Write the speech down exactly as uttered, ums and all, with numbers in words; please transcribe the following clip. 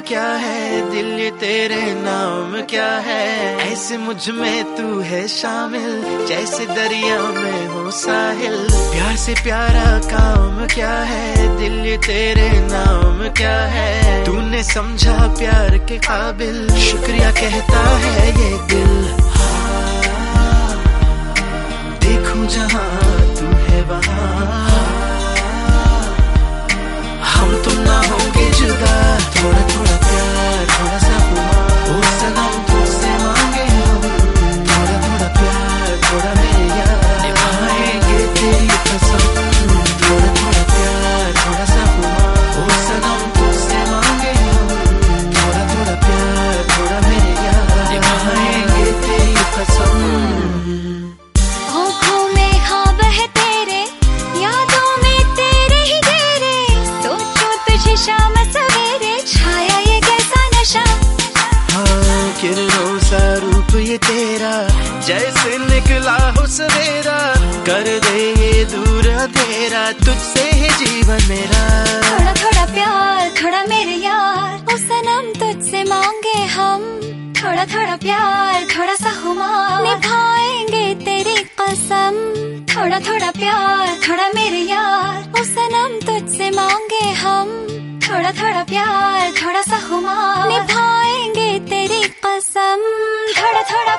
क्या है, दिल ये तेरे नाम क्या है। ऐसे मुझ में तू है शामिल, जैसे दरिया में हो साहिल। प्यार से प्यारा काम क्या है, दिल ये तेरे नाम क्या है। तूने समझा प्यार के काबिल, शुक्रिया कहता है ये दिल। हाँ, देखूं जहां तू है वहां, हम तुम ना होंगे जुदा। थोड़ा थोड़ा प्यार थोड़ा सा हुआ, ओ सनम तुझसे मांगे हम। थोड़ा थोड़ा प्यार थोड़ा मेरे यार, निभाएंगे तेरी कसम। थोड़ा थोड़ा प्यार थोड़ा सा हुआ, ओ सनम तुझसे मांगे हम। थोड़ा थोड़ा प्यार थोड़ा मेरे यार, निभाएंगे तेरी कसम। शाम सवेरे छाया ये कैसा नशा। हाँ, किरणों सा रूप ये तेरा, जैसे निकला हो सवेरा। कर दे ये दूर अंधेरा, तुझसे है जीवन मेरा। थोड़ा थोड़ा प्यार थोड़ा मेरे यार, ओ सनम तुझसे मांगे हम। थोड़ा थोड़ा प्यार थोड़ा सा हुआ, निभाएंगे तेरी कसम। थोड़ा थोड़ा प्यार थोड़ा मेरे यार, ओ सनम तुझसे मांगे हम। थोड़ा थोड़ा प्यार थोड़ा सा हुआ, निभाएंगे तेरी कसम। थोड़ा थोड़ा